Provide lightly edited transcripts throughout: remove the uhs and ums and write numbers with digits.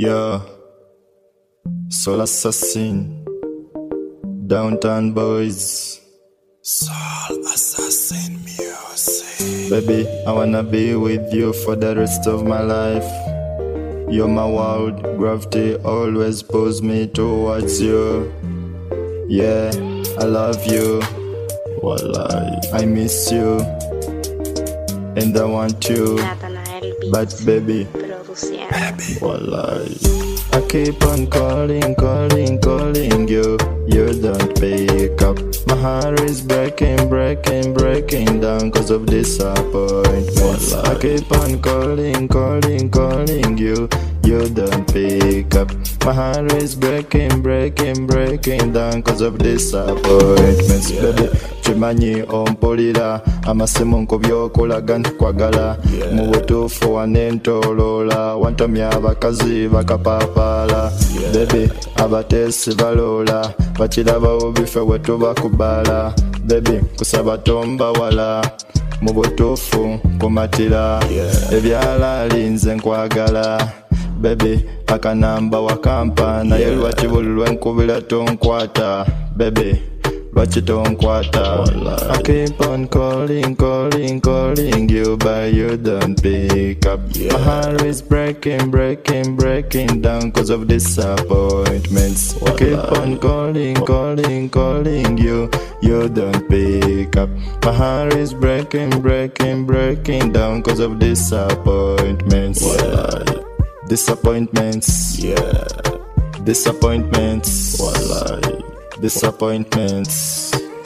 Yeah, Soul Assassin, Downtown Boys, Soul Assassin Music. Baby, I wanna be with you for the rest of my life. You're my world, gravity always pulls me towards you. Yeah, I love you, Wallahi, I miss you, and I want you, but baby, Wallahi, I keep on calling you, you don't pick up. My heart is breaking down cause of disappointment. I keep on calling you, you don't pick up. My heart is breaking down cause of disappointments. Baby, chimanyi ompulira amasimu nkubyokola nkwagala mu butuufu wanentolola wantamya abakazi bakapapala. Baby, abateesi baloola bakirabawo bife wetubakubala. Baby, kusaba tombawala mu butuufu kumatira ebyalaali nze nkwagala. Baby, akanamba wakampa naye lwaki buli lwenkubira tonkwata. Baby, lwaki tonkwata. I keep on calling you, but you don't pick up. My heart is breaking down cause of disappointments. I keep on calling you, you don't pick up. My heart is breaking down cause of disappointments. Disappointments, yeah. Disappointments, wallahi. Disappointments.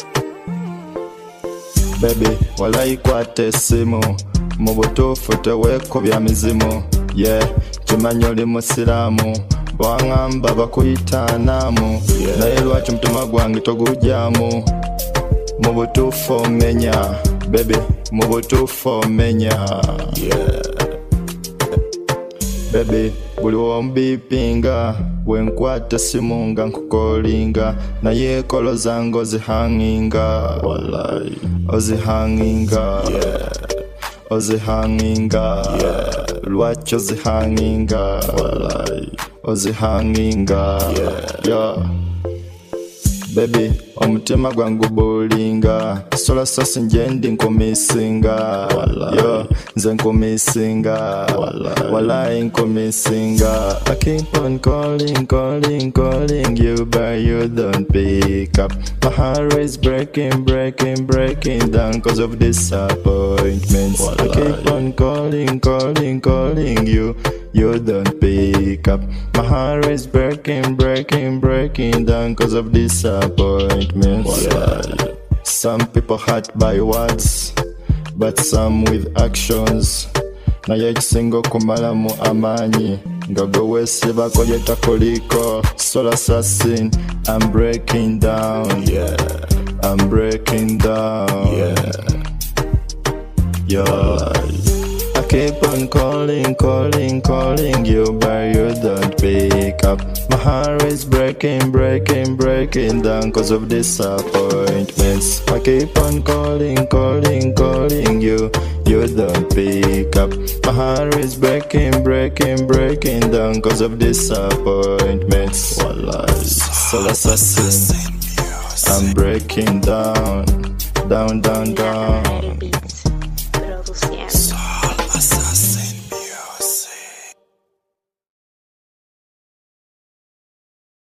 Baby, wallahi kwate simu mu butuufu teweekobya mizimu. Yeah, kimanyi oli musiraamu bwangamba bakuyita naamu. Naye lwaki mutima gwange togujjaamu mu butuufu omenya. Baby, mu butuufu omenya. Baby, buli wombipinga bwenkwata simu nga nkukolinga naye kolo zange ozihanginga. Wallahi, ozihanginga lwaki ozihanginga. Wallahi, ozihanginga. Yeah. Baby, omutima gwangu bulinga Soul Assassin nje ndi nkumisinga. Yo, nze nkumisinga. Wallahi nkumisinga. I keep on calling you, but you don't pick up. My heart is breaking down cause of disappointments. I keep on calling you, you don't pick up. My heart is breaking down cause of disappointments. Some people hurt by words, but some with actions. Naye ekisinga okumalamu amaanyi nga gwe weesibako lyetakoliko. Soul Assassin, I'm breaking down. I'm breaking down. I keep on calling you, but you don't pick up. My heart is breaking down cause of disappointments. I keep on calling you, you don't pick up. My heart is breaking down cause of disappointments. Wallahi, Soul Assassin, I'm breaking down.